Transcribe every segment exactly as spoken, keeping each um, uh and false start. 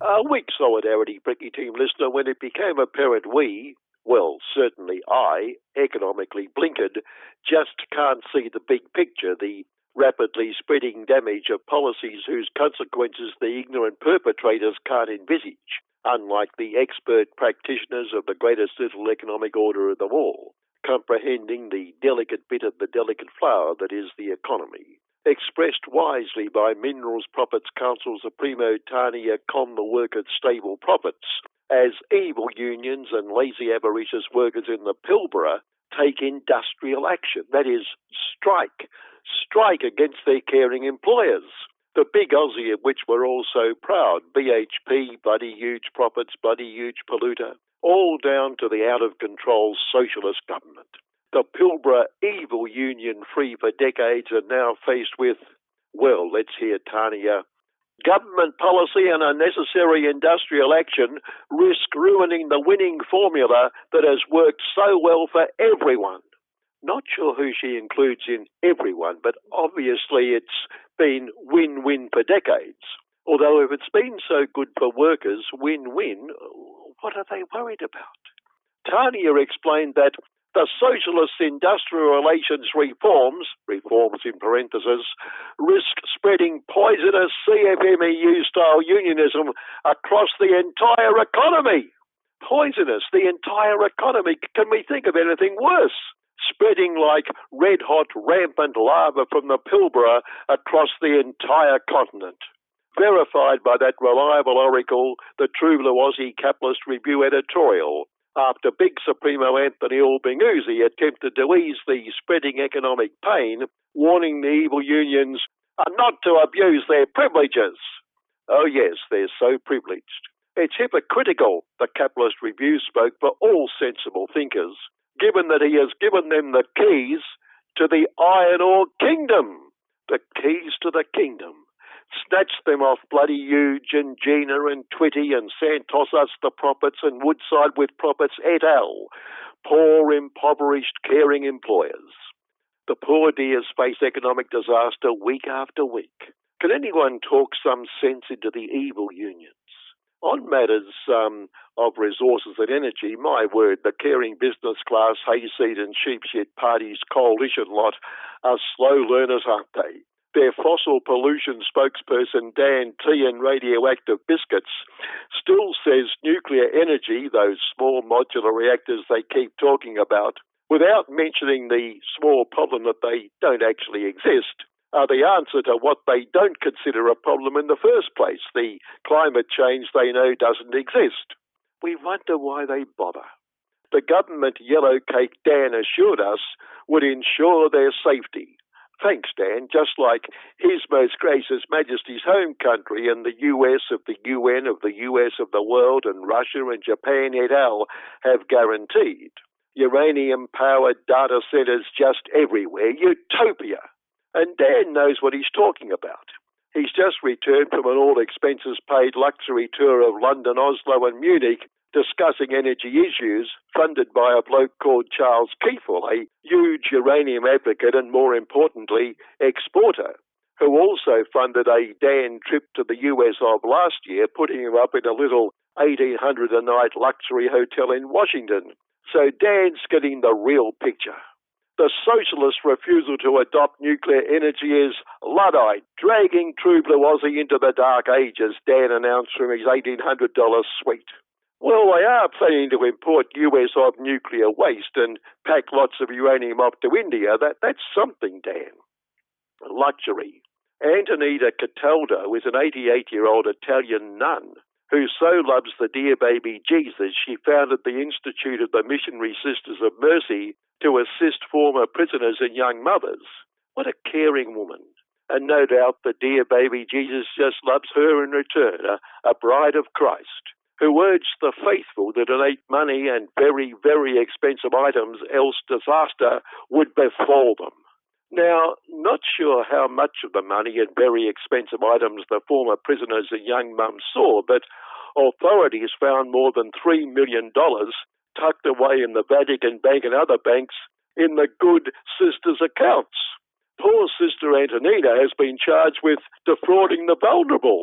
A weak solidarity, Bricky Team listener, when it became apparent we, well, certainly I, economically blinkered, just can't see the big picture, the rapidly spreading damage of policies whose consequences the ignorant perpetrators can't envisage, unlike the expert practitioners of the greatest little economic order of them all, comprehending the delicate bit of the delicate flower that is the economy. Expressed wisely by Minerals Profits Council Supremo Tania Con the Workers Stable Profits, as evil unions and lazy avaricious workers in the Pilbara take industrial action, that is, strike. Strike against their caring employers. The big Aussie of which we're all so proud, B H P, bloody huge profits, bloody huge polluter, all down to the out-of-control socialist government. The Pilbara evil union, free for decades, are now faced with, well, let's hear Tania, government policy and unnecessary industrial action risk ruining the winning formula that has worked so well for everyone. Not sure who she includes in everyone, but obviously it's been win-win for decades. Although if it's been so good for workers, win-win, what are they worried about? Tania explained that the socialist industrial relations reforms, reforms in parentheses, risk spreading poisonous C F M E U-style unionism across the entire economy. Poisonous, the entire economy. Can we think of anything worse? Spreading like red-hot, rampant lava from the Pilbara across the entire continent. Verified by that reliable oracle, the True Blue Aussie Capitalist Review editorial, after Big Supremo Anthony Albanese attempted to ease the spreading economic pain, warning the evil unions are not to abuse their privileges. Oh yes, they're so privileged. It's hypocritical, the Capitalist Review spoke for all sensible thinkers, given that he has given them the keys to the iron ore kingdom. The keys to the kingdom. Snatched them off bloody Huge and Gina and Twitty and Santos us the Profits and Woodside with Profits et al. Poor, impoverished, caring employers. The poor dears face economic disaster week after week. Can anyone talk some sense into the evil unions? On matters um, of resources and energy, my word, the caring business class, hayseed and sheepshit parties coalition lot are slow learners, aren't they? Their fossil pollution spokesperson, Dan T. and Radioactive Biscuits, still says nuclear energy, those small modular reactors they keep talking about, without mentioning the small problem that they don't actually exist, are the answer to what they don't consider a problem in the first place, the climate change they know doesn't exist. We wonder why they bother. The government yellow cake Dan assured us would ensure their safety. Thanks, Dan. Just like His Most Gracious Majesty's home country and the U S of the U N of the U S of the world and Russia and Japan et al. Have guaranteed. Uranium-powered data centres just everywhere. Utopia. And Dan knows what he's talking about. He's just returned from an all-expenses-paid luxury tour of London, Oslo and Munich, discussing energy issues funded by a bloke called Charles Kiefel, a huge uranium advocate and, more importantly, exporter, who also funded a Dan trip to the U S of last year, putting him up in a little eighteen hundred dollars a night luxury hotel in Washington. So Dan's getting the real picture. The socialist refusal to adopt nuclear energy is Luddite, dragging True Blue Aussie into the dark ages, Dan announced from his eighteen hundred dollars suite. Well, they are planning to import U S of nuclear waste and pack lots of uranium off to India. That, that's something, Dan. Luxury. Antonita Cataldo is an eighty-eight-year-old Italian nun who so loves the dear baby Jesus she founded the Institute of the Missionary Sisters of Mercy to assist former prisoners and young mothers. What a caring woman. And no doubt the dear baby Jesus just loves her in return, a, a bride of Christ, who urged the faithful to donate money and very, very expensive items, else disaster would befall them. Now, not sure how much of the money and very expensive items the former prisoners and young mums saw, but authorities found more than three million dollars tucked away in the Vatican Bank and other banks in the good sisters' accounts. Poor Sister Antonita has been charged with defrauding the vulnerable.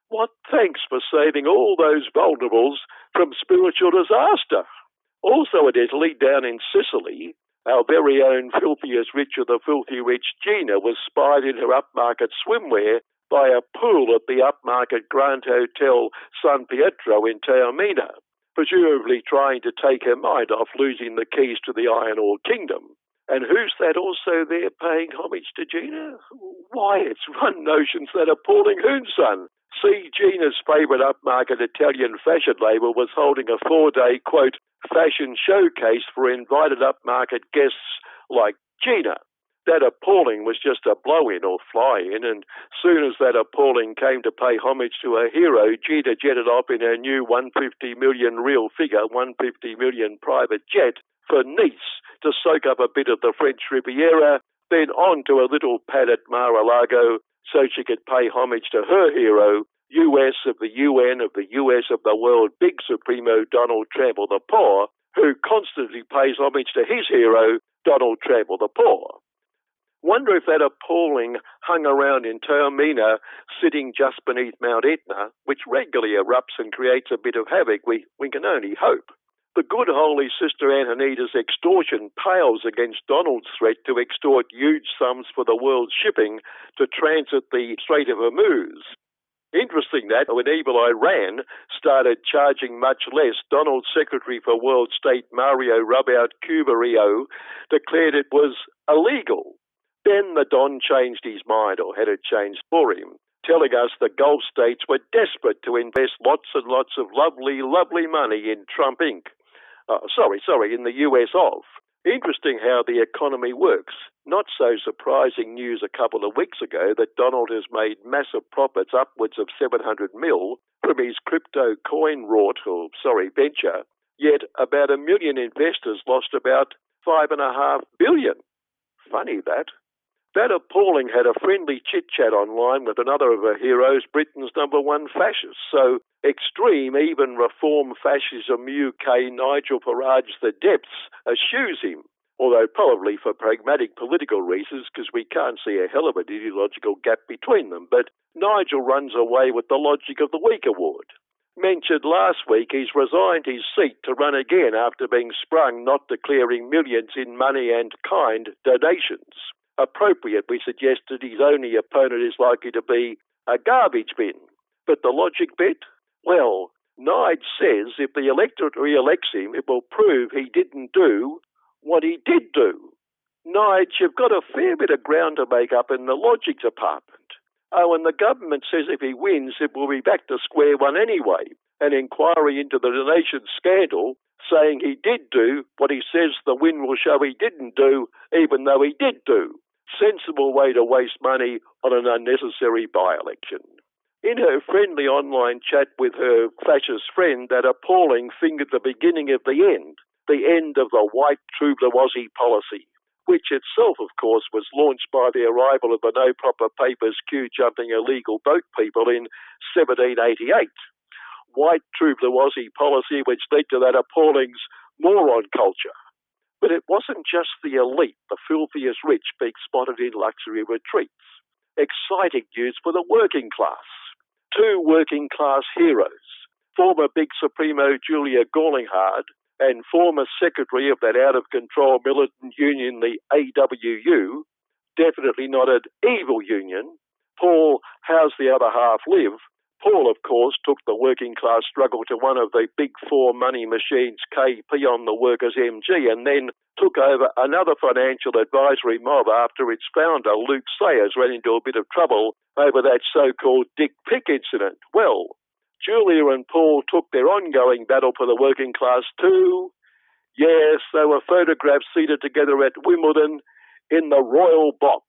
What thanks for saving all those vulnerables from spiritual disaster. Also in Italy, down in Sicily, our very own filthiest rich of the filthy rich, Gina, was spied in her upmarket swimwear by a pool at the upmarket Grand Hotel San Pietro in Taormina, presumably trying to take her mind off losing the keys to the iron ore kingdom. And who's that also there paying homage to Gina? Why, it's Run Notion's that appalling hoonsun. See, Gina's favourite upmarket Italian fashion label was holding a four-day, quote, fashion showcase for invited upmarket guests like Gina. That appalling was just a blow-in or fly-in, and soon as that appalling came to pay homage to her hero, Gina jetted off in her new one hundred fifty million real figure, one hundred fifty million private jet for Nice to soak up a bit of the French Riviera, then on to a little pad at Mar-a-Lago so she could pay homage to her hero, U S of the U N of the U S of the world, Big Supremo Donald Trample the Poor, who constantly pays homage to his hero, Donald Trample the Poor. Wonder if that appalling hung around in Taormina, sitting just beneath Mount Etna, which regularly erupts and creates a bit of havoc. We, we can only hope. The good holy Sister Antonita's extortion pales against Donald's threat to extort huge sums for the world's shipping to transit the Strait of Hormuz. Interesting that when evil Iran started charging much less, Donald's Secretary for World State Mario Rubout Cubario declared it was illegal. Then the Don changed his mind, or had it changed for him, telling us the Gulf states were desperate to invest lots and lots of lovely, lovely money in Trump Incorporated. Uh, sorry, sorry, in the U S of. Interesting how the economy works. Not so surprising news a couple of weeks ago that Donald has made massive profits, upwards of seven hundred mil, from his crypto coin rort, or sorry, venture. Yet about a million investors lost about five and a half billion. Funny that. That appalling had a friendly chit-chat online with another of her heroes, Britain's number one fascist. So extreme, even reform fascism U K Nigel Farage the depths eschews him, although probably for pragmatic political reasons because we can't see a hell of an ideological gap between them. But Nigel runs away with the Logic of the Week award. Mentioned last week he's resigned his seat to run again after being sprung not declaring millions in money and kind donations. Appropriate, we suggested his only opponent is likely to be a garbage bin. But the logic bit? Well, Nige says if the electorate re-elects him, it will prove he didn't do what he did do. Nige, you've got a fair bit of ground to make up in the logic department. Oh, and the government says if he wins, it will be back to square one anyway. An inquiry into the donation scandal saying he did do what he says the win will show he didn't do, even though he did do. Sensible way to waste money on an unnecessary by-election. In her friendly online chat with her fascist friend, that appalling fingered the beginning of the end, the end of the white Trubler-Wazzy policy, which itself, of course, was launched by the arrival of the no proper papers queue-jumping illegal boat people in seventeen eighty-eight. White Trubler-Wazzy policy which led to that appalling's moron culture. But it wasn't just the elite, the filthiest rich being spotted in luxury retreats. Exciting news for the working class. Two working class heroes, former Big Supremo Julia Gorlinghard and former secretary of that out-of-control militant union, the A W U, definitely not an evil union, Paul How's the Other Half Live. Paul, of course, took the working class struggle to one of the big four money machines, K P on the Workers M G, and then took over another financial advisory mob after its founder, Luke Sayers, ran into a bit of trouble over that so-called Dick Pick incident. Well, Julia and Paul took their ongoing battle for the working class too. Yes, they were photographed seated together at Wimbledon in the Royal Box.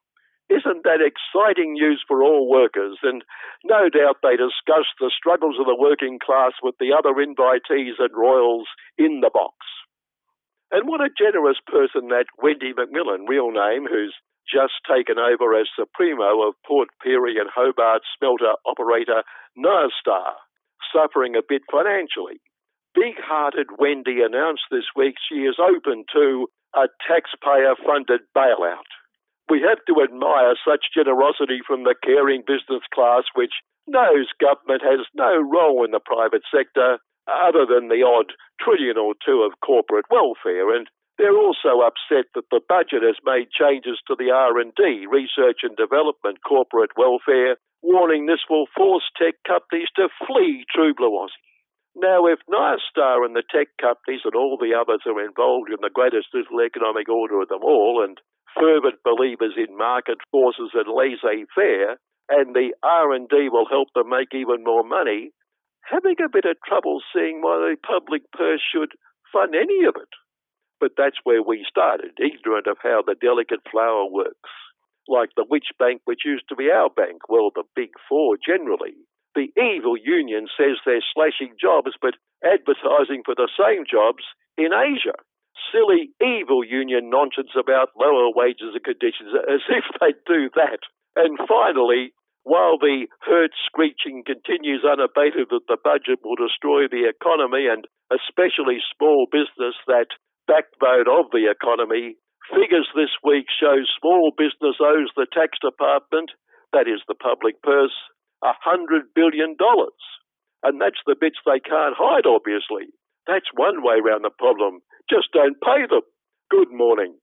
Isn't that exciting news for all workers? And no doubt they discussed the struggles of the working class with the other invitees and royals in the box. And what a generous person that Wendy McMillan, real name, who's just taken over as Supremo of Port Pirie and Hobart smelter operator Nurstar, suffering a bit financially. Big-hearted Wendy announced this week she is open to a taxpayer-funded bailout. We have to admire such generosity from the caring business class, which knows government has no role in the private sector other than the odd trillion or two of corporate welfare. And they're also upset that the budget has made changes to the R and D, research and development, corporate welfare, warning this will force tech companies to flee true blue Aussie. Now, if Nyrstar and the tech companies and all the others are involved in the greatest little economic order of them all and fervent believers in market forces and laissez-faire, and the R and D will help them make even more money, having a bit of trouble seeing why the public purse should fund any of it. But that's where we started, ignorant of how the delicate flower works. Like the witch bank, which used to be our bank, well, the big four generally. The evil union says they're slashing jobs, but advertising for the same jobs in Asia. Silly evil union nonsense about lower wages and conditions, as if they'd do that. And finally, while the hurt screeching continues unabated that the budget will destroy the economy and especially small business, that backbone of the economy, figures this week show small business owes the tax department, that is the public purse, one hundred billion dollars. And that's the bits they can't hide, obviously. That's one way round the problem. Just don't pay them. Good morning.